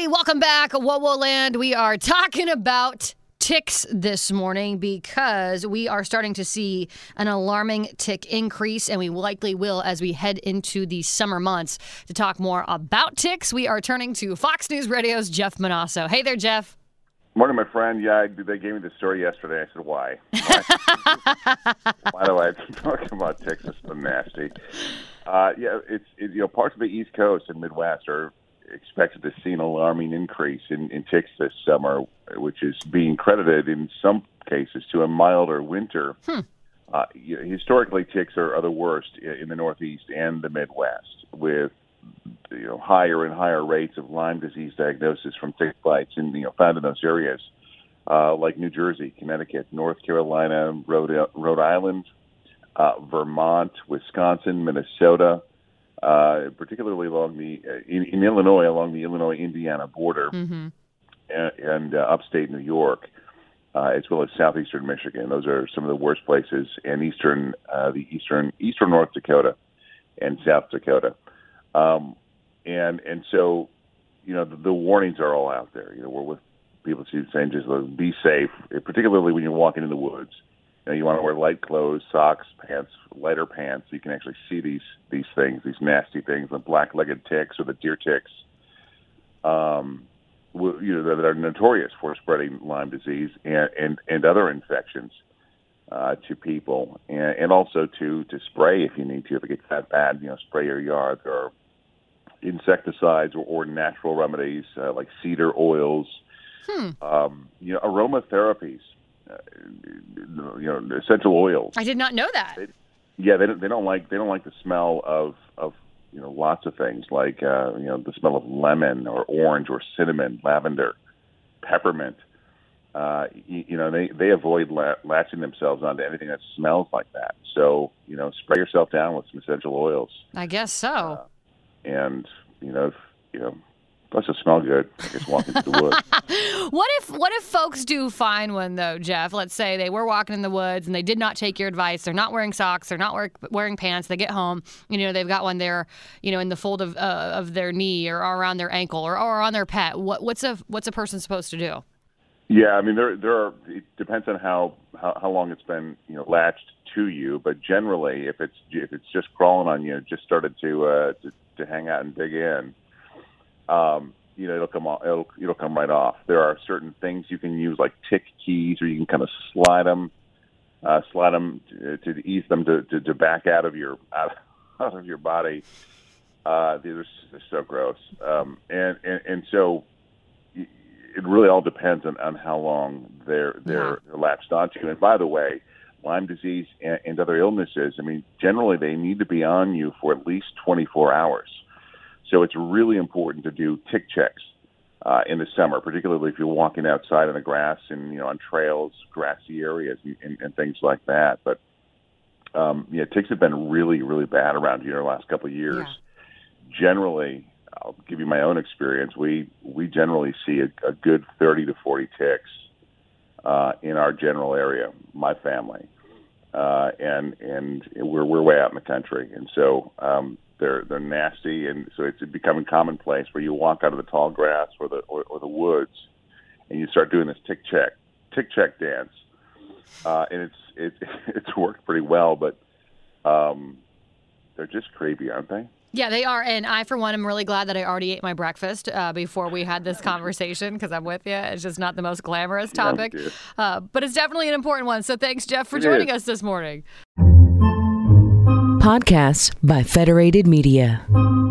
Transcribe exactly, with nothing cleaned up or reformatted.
welcome back, Whoa Whoa Land. We are talking about ticks this morning because we are starting to see an alarming tick increase, and we likely will as we head into the summer months. To talk more about ticks, we are turning to Fox News Radio's Jeff Manasso. Hey there, Jeff. Morning, my friend. Yeah, they gave me the story yesterday. I said, why? Why, why do I talk about ticks? It's so nasty. Uh, yeah, it's it, you know parts of the East Coast and Midwest are expected to see an alarming increase in, in ticks this summer, which is being credited in some cases to a milder winter. Hmm. Uh, historically, ticks are, are the worst in the Northeast and the Midwest, with you know higher and higher rates of Lyme disease diagnosis from tick bites, and you know found in those areas uh, like New Jersey, Connecticut, North Carolina, Rhode, Rhode Island, uh, Vermont, Wisconsin, Minnesota. Uh, particularly along the uh, in, in Illinois, along the Illinois-Indiana border, mm-hmm. and, and uh, upstate New York, uh, as well as southeastern Michigan. Those are some of the worst places, and eastern, uh, the eastern, eastern North Dakota, and South Dakota. Um, and and so, you know, the, the warnings are all out there. You know, we're with people saying just uh, be safe, particularly when you're walking in the woods. You know, you want to wear light clothes, socks, pants, lighter pants, so you can actually see these these things, these nasty things, the black-legged ticks or the deer ticks, um, you know, that are notorious for spreading Lyme disease and and, and other infections uh, to people, and, and also to, to spray if you need to, if it gets that bad. You know, spray your yard. There are insecticides or, or natural remedies uh, like cedar oils, hmm. um, you know, aromatherapies. Uh, you know, essential oils. I did not know that. They, yeah, they don't. They don't like. They don't like the smell of of you know lots of things like uh, you know the smell of lemon or orange or cinnamon, lavender, peppermint. Uh, you, you know, they they avoid la- latching themselves onto anything that smells like that. So you know, spray yourself down with some essential oils. I guess so. Uh, and you know, if, you know. Plus, it smell good. I guess walking through the woods. What if what if folks do find one though, Jeff? Let's say they were walking in the woods and they did not take your advice. They're not wearing socks. They're not wear, wearing pants. They get home, you know, they've got one there, you know, in the fold of uh, of their knee or around their ankle or, or on their pet. What what's a what's a person supposed to do? Yeah, I mean, there there are. It depends on how, how, how long it's been, you know, latched to you. But generally, if it's if it's just crawling on you, just started to uh, to, to hang out and dig in. Um, you know, it'll come off, it'll, it'll come right off. There are certain things you can use, like tick keys, or you can kind of slide them, uh, slide them to, to ease them to, to, to back out of your out, out of your body. Uh, these are they're so gross, um, and, and and so it really all depends on, on how long they're they're yeah. latched onto. And by the way, Lyme disease and, and other illnesses, I mean, generally they need to be on you for at least twenty-four hours. So it's really important to do tick checks uh, in the summer, particularly if you're walking outside on the grass and, you know, on trails, grassy areas and, and, and things like that. But, um, yeah, ticks have been really, really bad around here the last couple of years. Yeah. Generally, I'll give you my own experience, we, we generally see a, a good thirty to forty ticks uh, in our general area, my family. Uh, and and we're, we're way out in the country. And so um, They're they're nasty, and so it's becoming commonplace where you walk out of the tall grass or the or, or the woods, and you start doing this tick check tick check dance, uh, and it's it, it's worked pretty well, but um, they're just creepy, aren't they? Yeah, they are, and I, for one, am really glad that I already ate my breakfast uh, before we had this conversation, because I'm with you. It's just not the most glamorous topic, yeah, uh, but it's definitely an important one. So thanks, Jeff, for it joining is. us this morning. Podcasts by Federated Media.